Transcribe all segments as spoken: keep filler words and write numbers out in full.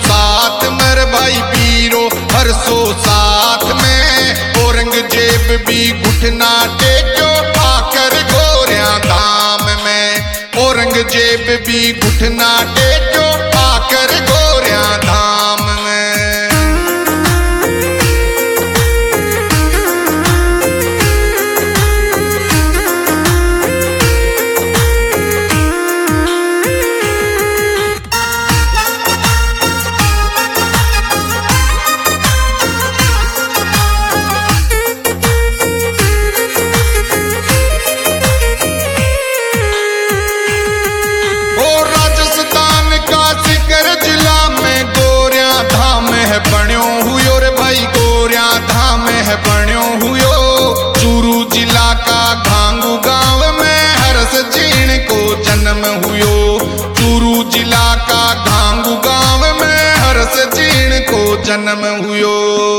साथ मेरे भाई वीरो हर सो साथ में। औरंगजेब भी घुटना टेक्यो आकर गोरिया धाम में। औरंगजेब भी घुटना टेक्यो आकर गोरिया धाम में। बण्यो हुयो रे भाई गोरिया धाम है बण्यो हुयो। चूरू जिला का घांगू गांव में हरस जीण को जन्म हुयो। चूरू जिला का घांगू गांव में हरस जीण को जन्म हुयो।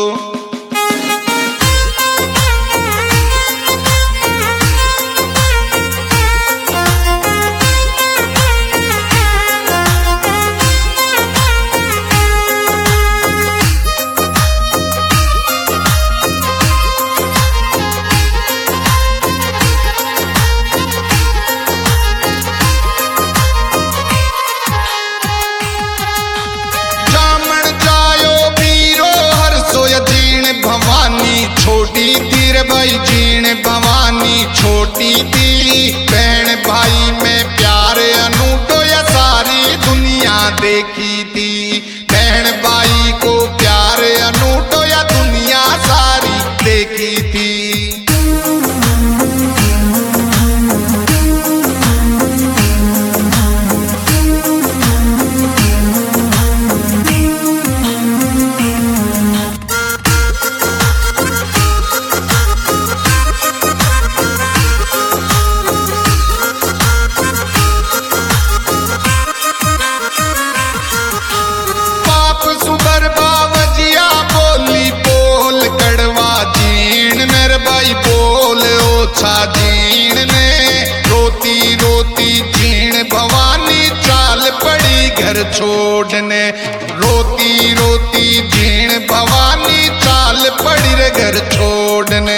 छोटी थी रे भाई जीण भवानी छोटी थी। बहन भाई में प्यार अनूठो या सारी दुनिया देखी थी। बहन भाई को प्यार अनूठो या दुनिया सारी देखी थी। जीण ने रोती रोती जीण भवानी चाल पड़ी घर छोड़ने। रोती रोती जीण भवानी चाल पड़ी रे घर छोड़ने।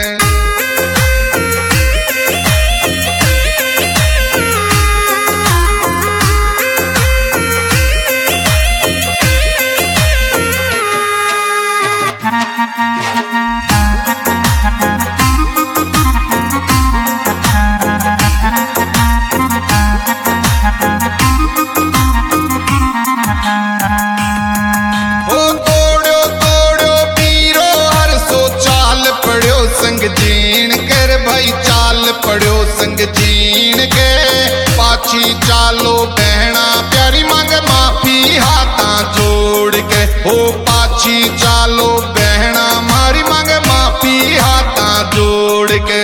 जीण कर भाई चाल पड़ो संग जीण के। पाछी चालो बहना प्यारी मांग माफी हाथा जोड़ के। ओ पाछी चालो बहना मारी मांग माफी हाथा जोड़ के।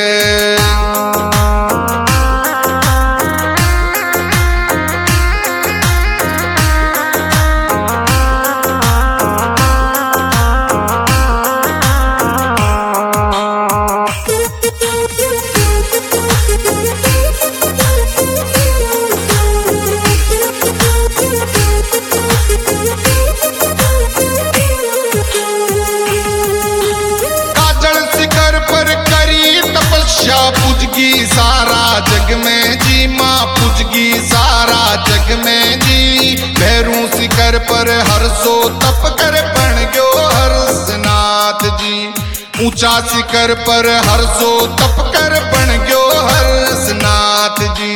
सारा जग में जी माँ पुजगी सारा जग में जी। भैरू शिखर पर हर सो तप कर बन गयो हर्षनाथ जी। ऊंचा शिखर पर हर सो तप कर बन गयो हर्षनाथ जी।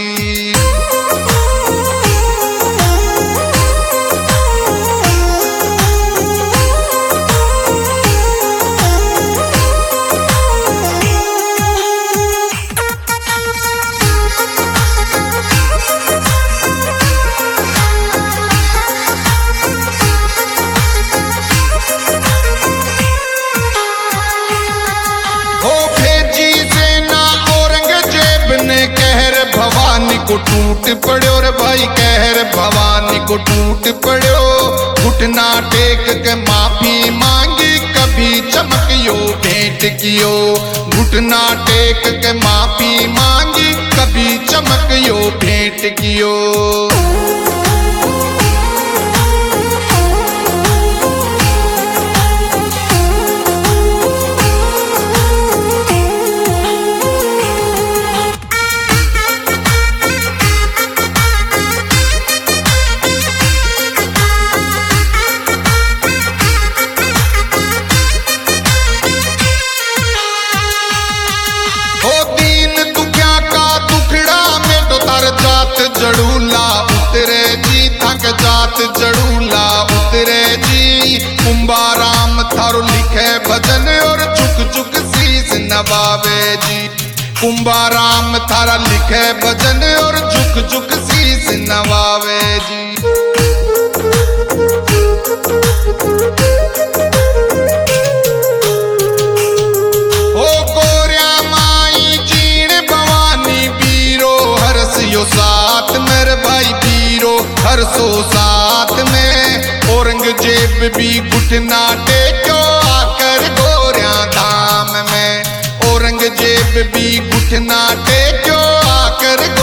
भवानी को टूट पड़ो रे भाई कहर भवानी को टूट पड़ो। घुटना टेक के माफी मांगी कभी चमकियो भेंट कियो। घुटना टेक के माफी मांगी कभी चमकियो भेंट कियो। नवावे जी। कुंभाराम थारा लिखे भजन और झुक झुक शीस नवावे जी। ओ गोरिया माई जीण भवानी बीरो हरसियो साथ मेरे भाई बीरो हर सो साथ में। औरंगजेब भी घुटना टेक्यो आकर गोरिया धाम में। औरंगजेब भी घुटना टेक्यो आकर